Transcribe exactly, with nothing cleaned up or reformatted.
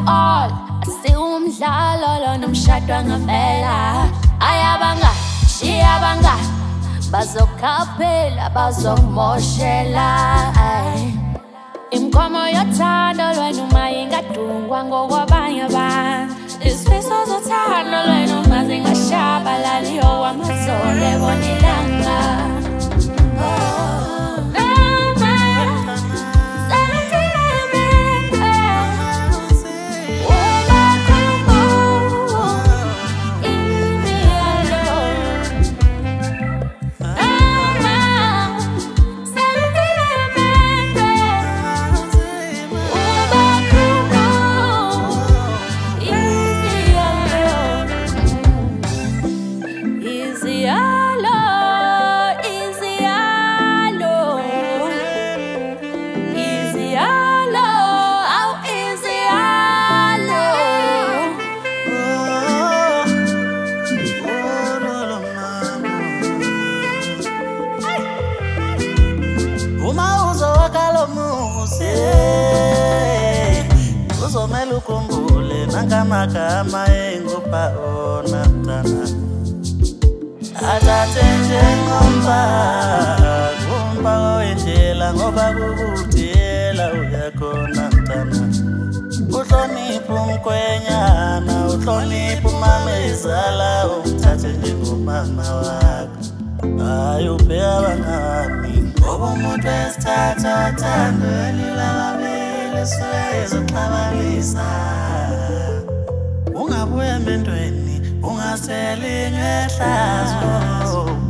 all asiwumdlalo lo nomshado ngempela ayabanga shiyabanga bazokhaphela bazomoshela imkhomo yothando lwenu mayingadungwa ngokwabanye abantu isifiso zothando lwenu mazingashabalaliyo wamazole bonilanga uzomela ukhumbule nangamagama engupha ona mntana athathe njengomphako kumphako wendlela ngoba kukudela uyakhona mntana uhloniphe umkhwenyana uhloniphe umama ezala umthathe njengomama wakho hayi ubheka abangani ngoba umuntu wesithatha uthando elilababili suke izoxabanisa ungabuya emendweni ungaseli ngehlazo